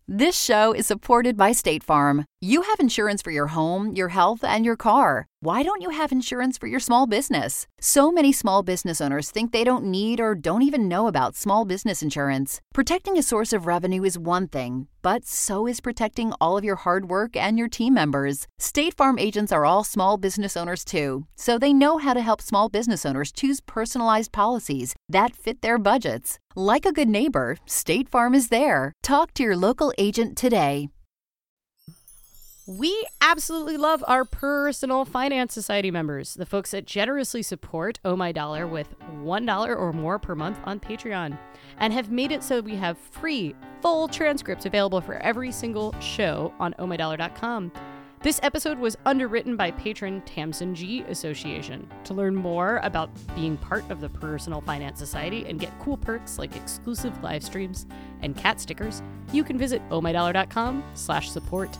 This show is supported by State Farm. You have insurance for your home, your health, and your car. Why don't you have insurance for your small business? So many small business owners think they don't need or don't even know about small business insurance. Protecting a source of revenue is one thing, but so is protecting all of your hard work and your team members. State Farm agents are all small business owners too, so they know how to help small business owners choose personalized policies that fit their budgets. Like a good neighbor, State Farm is there. Talk to your local agent today. We absolutely love our Personal Finance Society members, the folks that generously support Oh My Dollar with $1 or more per month on Patreon, and have made it so we have free, full transcripts available for every single show on ohmydollar.com. This episode was underwritten by patron Tamsin G Association. To learn more about being part of the Personal Finance Society and get cool perks like exclusive live streams and cat stickers, you can visit ohmydollar.com/support.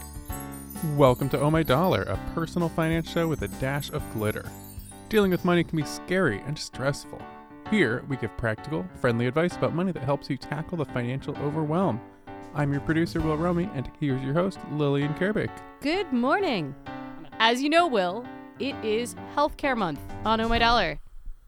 Welcome to Oh My Dollar, a personal finance show with a dash of glitter. Dealing with money can be scary and stressful. Here, we give practical, friendly advice about money that helps you tackle the financial overwhelm. I'm your producer, Will Romy, and here's your host, Lillian Kerbick. Good morning. As you know, Will, it is Healthcare Month on Oh My Dollar,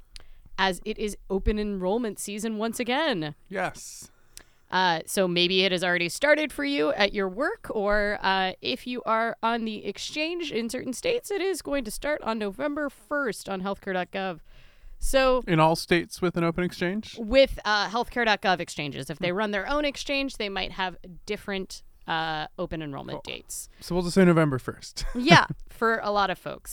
as it is open enrollment season once again. Yes. So maybe it has already started for you at your work, or if you are on the exchange in certain states, it is going to start on November 1st on healthcare.gov. So in all states with an open exchange? With healthcare.gov exchanges. If they run their own exchange, they might have different open enrollment dates. So we'll just say November 1st. Yeah, for a lot of folks.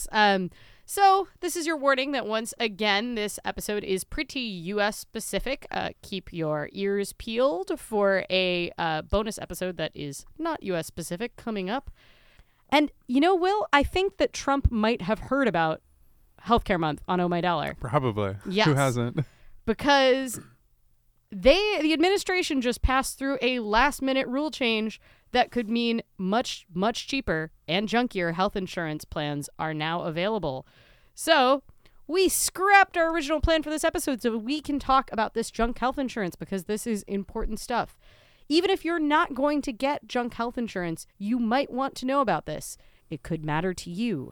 So this is your warning that once again, this episode is pretty U.S. specific. Keep your ears peeled for a bonus episode that is not U.S. specific coming up. And you know, Will, I think that Trump might have heard about Healthcare Month on Oh My Dollar. Probably. Yes. Who hasn't? Because the administration just passed through a last-minute rule change that could mean much, much cheaper and junkier health insurance plans are now available. So we scrapped our original plan for this episode so we can talk about this junk health insurance, because this is important stuff. Even if you're not going to get junk health insurance, you might want to know about this. It could matter to you.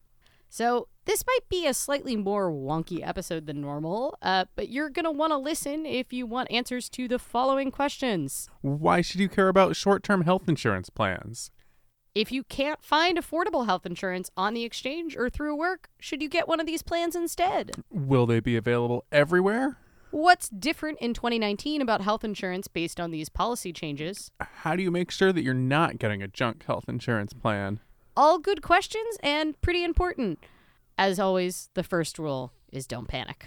So this might be a slightly more wonky episode than normal, but you're going to want to listen if you want answers to the following questions. Why should you care about short-term health insurance plans? If you can't find affordable health insurance on the exchange or through work, should you get one of these plans instead? Will they be available everywhere? What's different in 2019 about health insurance based on these policy changes? How do you make sure that you're not getting a junk health insurance plan? All good questions and pretty important. As always, the first rule is don't panic.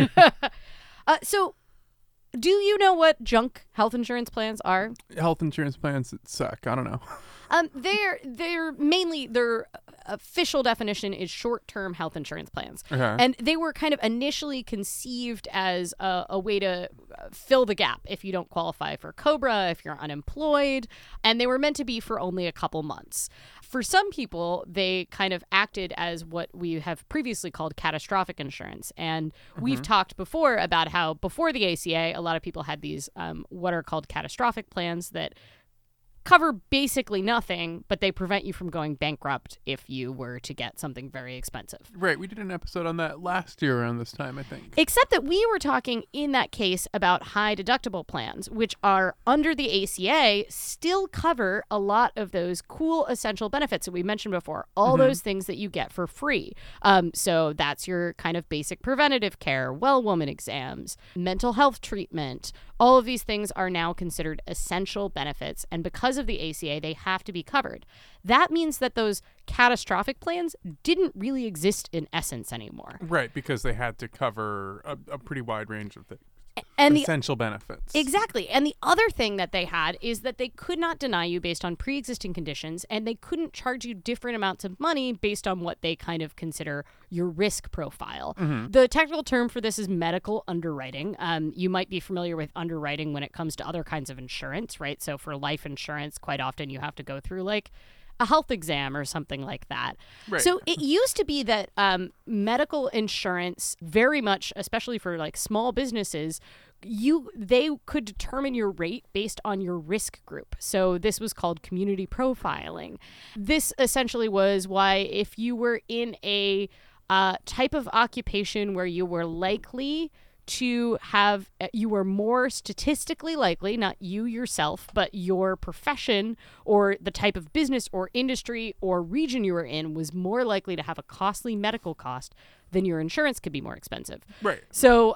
So, do you know what junk health insurance plans are? Health insurance plans that suck. I don't know. They're mainly, their official definition is short-term health insurance plans. Okay. And they were kind of initially conceived as a way to fill the gap if you don't qualify for COBRA, if you're unemployed, and they were meant to be for only a couple months. For some people, they kind of acted as what we have previously called catastrophic insurance. And we've talked before about how before the ACA, a lot of people had these what are called catastrophic plans that cover basically nothing, but they prevent you from going bankrupt if you were to get something very expensive. Right. We did an episode on that last year around this time, I think. Except that we were talking in that case about high deductible plans, which are under the ACA still cover a lot of those cool essential benefits that we mentioned before, all those things that you get for free. So that's your kind of basic preventative care, well woman exams, mental health treatment. All of these things are now considered essential benefits, and because of the ACA, they have to be covered. That means that those catastrophic plans didn't really exist in essence anymore. Right, because they had to cover a pretty wide range of things. And essential benefits. Exactly. And the other thing that they had is that they could not deny you based on pre-existing conditions, and they couldn't charge you different amounts of money based on what they kind of consider your risk profile. The technical term for this is medical underwriting. You might be familiar with underwriting when it comes to other kinds of insurance, right? So for life insurance, quite often you have to go through like a health exam or something like that. Right. So it used to be that medical insurance very much, especially for like small businesses, they could determine your rate based on your risk group. So this was called community profiling. This essentially was why if you were in a type of occupation where you were likely to have, you were more statistically likely, not you yourself, but your profession or the type of business or industry or region you were in was more likely to have a costly medical cost, then your insurance could be more expensive. Right. So,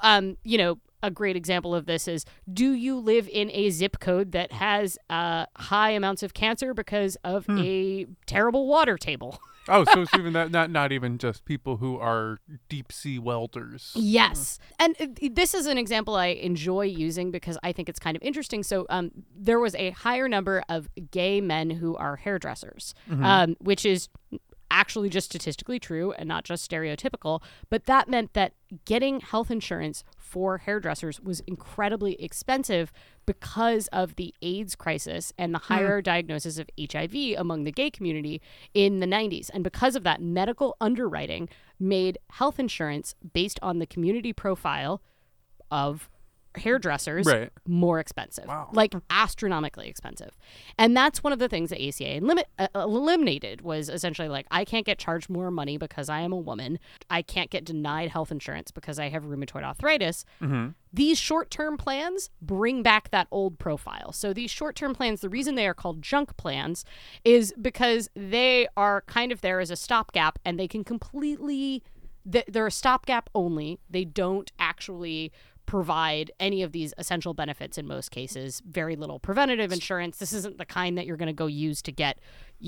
a great example of this is, do you live in a zip code that has high amounts of cancer because of a terrible water table? Oh, so it's even that, not even just people who are deep sea welders. Yes. And this is an example I enjoy using because I think it's kind of interesting. So there was a higher number of gay men who are hairdressers, which is actually just statistically true and not just stereotypical. But that meant that getting health insurance for hairdressers was incredibly expensive because of the AIDS crisis and the higher diagnosis of HIV among the gay community in the 90s. And because of that, medical underwriting made health insurance based on the community profile of hairdressers more expensive, like astronomically expensive. And that's one of the things that ACA eliminated, was essentially like, I can't get charged more money because I am a woman. I can't get denied health insurance because I have rheumatoid arthritis. These short-term plans bring back that old profile. So these short-term plans, the reason they are called junk plans is because they are kind of there as a stopgap, and they can completely, they're a stopgap only. They don't actually provide any of these essential benefits in most cases. Very little preventative insurance. This isn't the kind that you're going to go use to get,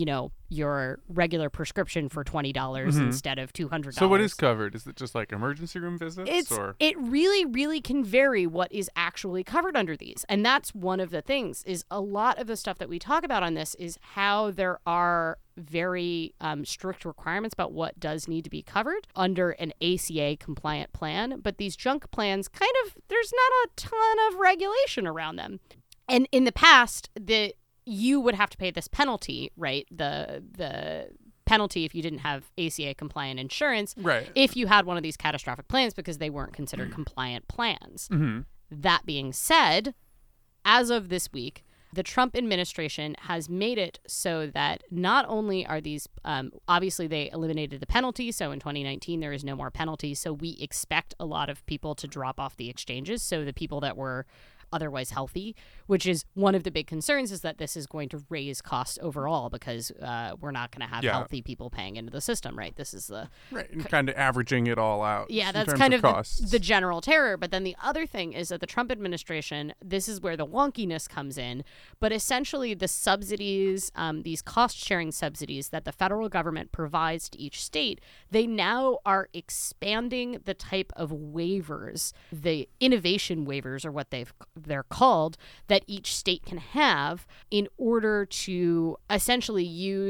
your regular prescription for $20 instead of $200. So what is covered? Is it just like emergency room visits? It really, really can vary what is actually covered under these. And that's one of the things, is a lot of the stuff that we talk about on this is how there are very strict requirements about what does need to be covered under an ACA compliant plan. But these junk plans there's not a ton of regulation around them. And in the past, you would have to pay this penalty, right? The penalty if you didn't have ACA compliant insurance, right, if you had one of these catastrophic plans, because they weren't considered compliant plans. That being said, as of this week, the Trump administration has made it so that not only are these, obviously they eliminated the penalty. So in 2019, there is no more penalty. So we expect a lot of people to drop off the exchanges. So the people that were otherwise healthy, which is one of the big concerns, is that this is going to raise costs overall, because we're not going to have healthy people paying into the system, right? This is the and kind of averaging it all out. Yeah, that's kind of the general terror. But then the other thing is that the Trump administration, this is where the wonkiness comes in, but essentially the subsidies, these cost-sharing subsidies that the federal government provides to each state, they now are expanding the type of waivers, the innovation waivers are what they're called, that each state can have in order to essentially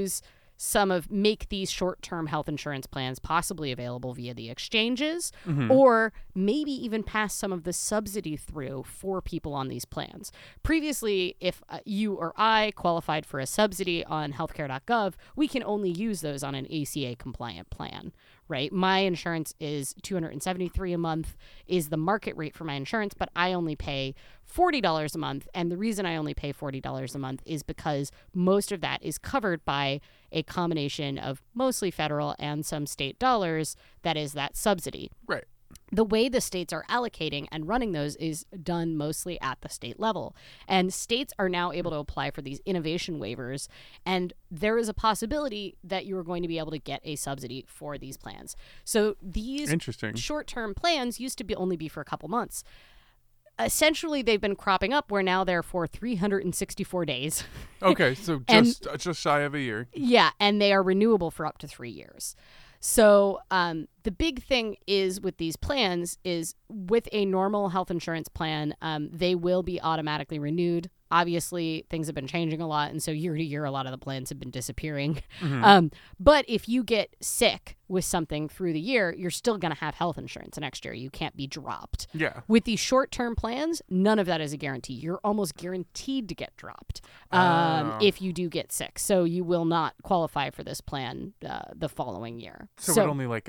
make these short-term health insurance plans possibly available via the exchanges, or maybe even pass some of the subsidy through for people on these plans. Previously, if you or I qualified for a subsidy on healthcare.gov, we can only use those on an ACA compliant plan, right? My insurance is $273 a month is the market rate for my insurance, but I only pay $40 a month. And the reason I only pay $40 a month is because most of that is covered by a combination of mostly federal and some state dollars. That is that subsidy. Right. The way the states are allocating and running those is done mostly at the state level. And states are now able to apply for these innovation waivers. And there is a possibility that you are going to be able to get a subsidy for these plans. So these short-term plans used to only be for a couple months. Essentially, they've been cropping up where now they're for 364 days. Okay, so just shy of a year. Yeah, and they are renewable for up to 3 years. So the big thing is with these plans is with a normal health insurance plan, they will be automatically renewed. Obviously, things have been changing a lot, and so year to year, a lot of the plans have been disappearing. But if you get sick with something through the year, you're still going to have health insurance next year. You can't be dropped. Yeah. With these short-term plans, none of that is a guarantee. You're almost guaranteed to get dropped if you do get sick. So you will not qualify for this plan the following year. So it only gets 1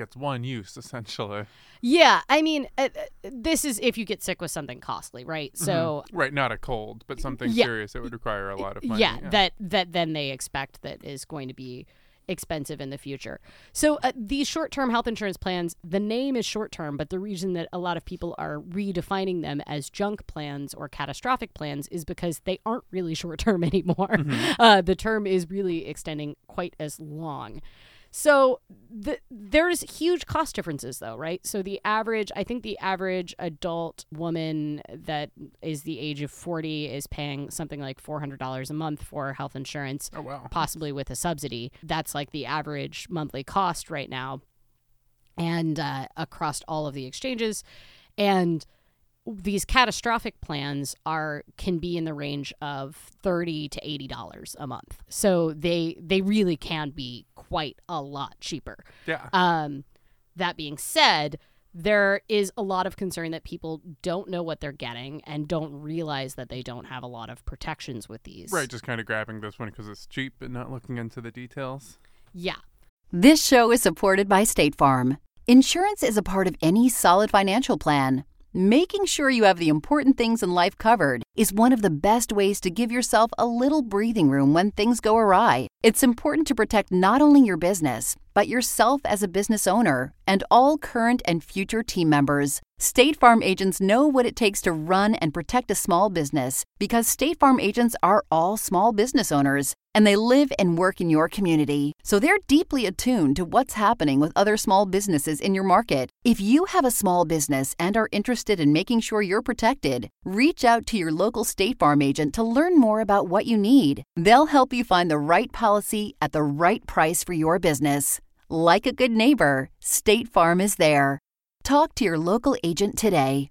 use, essentially. Yeah, I mean, this is if you get sick with something costly, right? So Right, not a cold, but something Yeah. serious that would require a lot of money. yeah, that then they expect that is going to be expensive in the future. So these short-term health insurance plans, the name is short-term, but the reason that a lot of people are redefining them as junk plans or catastrophic plans is because they aren't really short-term anymore. The term is really extending quite as long. So there's huge cost differences, though, right? So I think the average adult woman that is the age of 40 is paying something like $400 a month for health insurance, Oh, wow. possibly with a subsidy. That's like the average monthly cost right now, and across all of the exchanges. And these catastrophic plans can be in the range of $30 to $80 a month. So they really can be quite a lot cheaper. Yeah. That being said, there is a lot of concern that people don't know what they're getting and don't realize that they don't have a lot of protections with these. Right, just kind of grabbing this one because it's cheap and not looking into the details. Yeah. This show is supported by State Farm. Insurance is a part of any solid financial plan. Making sure you have the important things in life covered is one of the best ways to give yourself a little breathing room when things go awry. It's important to protect not only your business, but yourself as a business owner and all current and future team members. State Farm agents know what it takes to run and protect a small business because State Farm agents are all small business owners and they live and work in your community. So they're deeply attuned to what's happening with other small businesses in your market. If you have a small business and are interested in making sure you're protected, reach out to your local State Farm agent to learn more about what you need. They'll help you find the right policy at the right price for your business. Like a good neighbor, State Farm is there. Talk to your local agent today.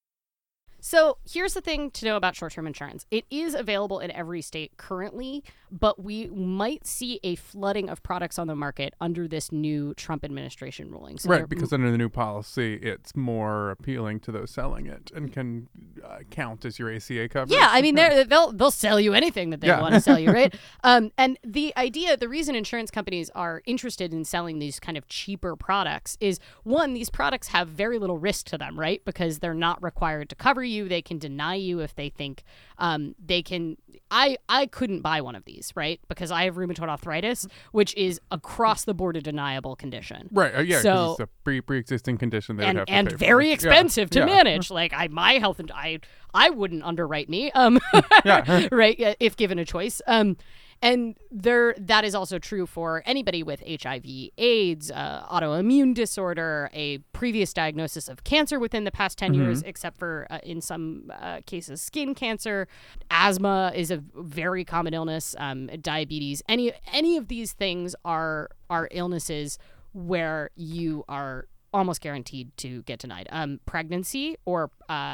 So here's the thing to know about short-term insurance. It is available in every state currently, but we might see a flooding of products on the market under this new Trump administration ruling. So Right, because under the new policy, it's more appealing to those selling it and can count as your ACA coverage. Yeah, I mean, they'll sell you anything that they want to sell you, right? And the reason insurance companies are interested in selling these kind of cheaper products is, one, these products have very little risk to them, right? Because they're not required to cover you. They can deny you if they think they can. I couldn't buy one of these, right? Because I have rheumatoid arthritis, which is across the board a deniable condition. Right, yeah, because So, it's a pre-existing condition they would have to and pay very for. expensive to Yeah. manage. Like my health, and I wouldn't underwrite me, Yeah. right? If given a choice. And that is also true for anybody with HIV, AIDS, autoimmune disorder, a previous diagnosis of cancer within the past 10 years, except for in some cases, skin cancer. Asthma is a very common illness. Diabetes. Any of these things are illnesses where you are almost guaranteed to get denied. Pregnancy or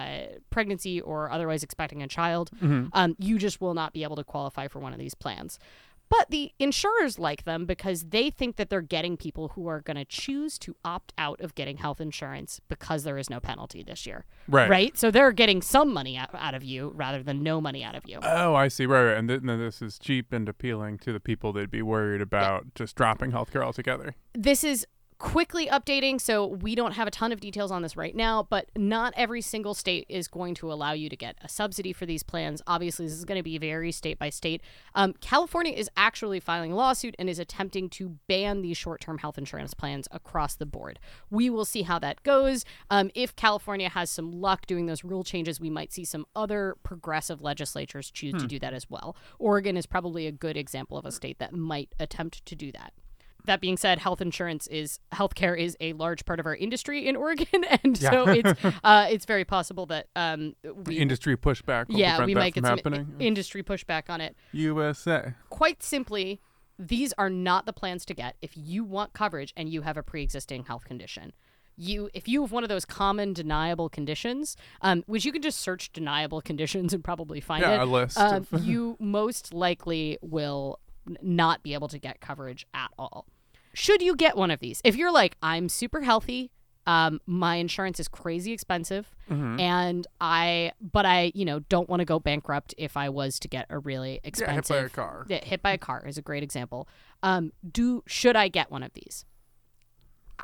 otherwise expecting a child, you just will not be able to qualify for one of these plans. But the insurers like them because they think that they're getting people who are going to choose to opt out of getting health insurance because there is no penalty this year. Right? So they're getting some money out of you rather than no money out of you. Oh, I see. Right. And this is cheap and appealing to the people that'd be worried about just dropping healthcare altogether. This is quickly updating, so we don't have a ton of details on this right now, but not every single state is going to allow you to get a subsidy for these plans. Obviously, this is going to be very state by state. California is actually filing a lawsuit and is attempting to ban these short-term health insurance plans across the board. We will see how that goes. If California has some luck doing those rule changes, we might see some other progressive legislatures choose to do that as well. Oregon is probably a good example of a state that might attempt to do that. That being said, healthcare is a large part of our industry in Oregon, and so it's very possible that the industry pushback will prevent we that might from get happening. some industry pushback on it. USA. Quite simply, these are not the plans to get if you want coverage and you have a pre-existing health condition. If you have one of those common deniable conditions, which you can just search deniable conditions and probably find it. A list. You most likely will not be able to get coverage at all. Should you get one of these? If you're like, I'm super healthy, my insurance is crazy expensive, and I don't want to go bankrupt if I was to get a really expensive hit by a car. Hit by a car is a great example. Should I get one of these?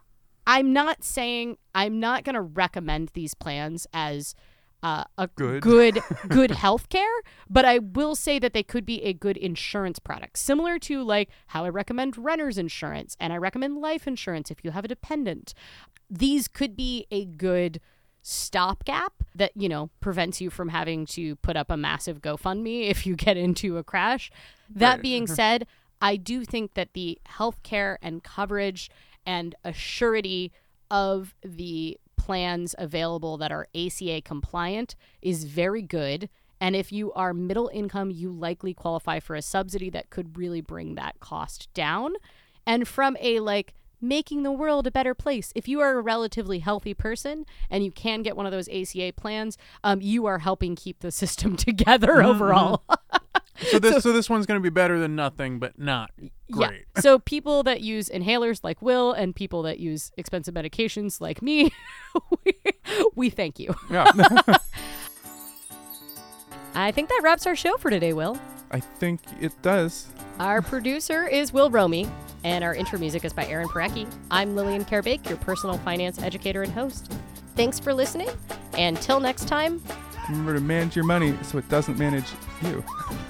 I'm not going to recommend these plans as a good health care, but I will say that they could be a good insurance product, similar to like how I recommend renter's insurance and I recommend life insurance if you have a dependent. These could be a good stopgap that, prevents you from having to put up a massive GoFundMe if you get into a crash. That being said, I do think that the healthcare and coverage and a surety of the plans available that are ACA compliant is very good. And if you are middle income, you likely qualify for a subsidy that could really bring that cost down. And from a making the world a better place, if you are a relatively healthy person and you can get one of those ACA plans, you are helping keep the system together overall. So this one's going to be better than nothing, but not great. Yeah. So people that use inhalers like Will and people that use expensive medications like me, we thank you. Yeah. I think that wraps our show for today, Will. I think it does. Our producer is Will Romy, and our intro music is by Aaron Parecki. I'm Lillian Carbake, your personal finance educator and host. Thanks for listening, and till next time, remember to manage your money so it doesn't manage you.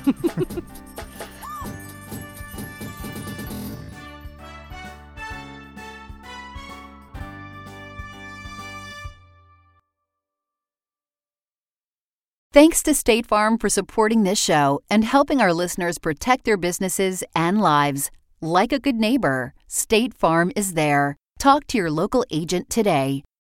Thanks to State Farm for supporting this show and helping our listeners protect their businesses and lives. Like a good neighbor, State Farm is there. Talk to your local agent today.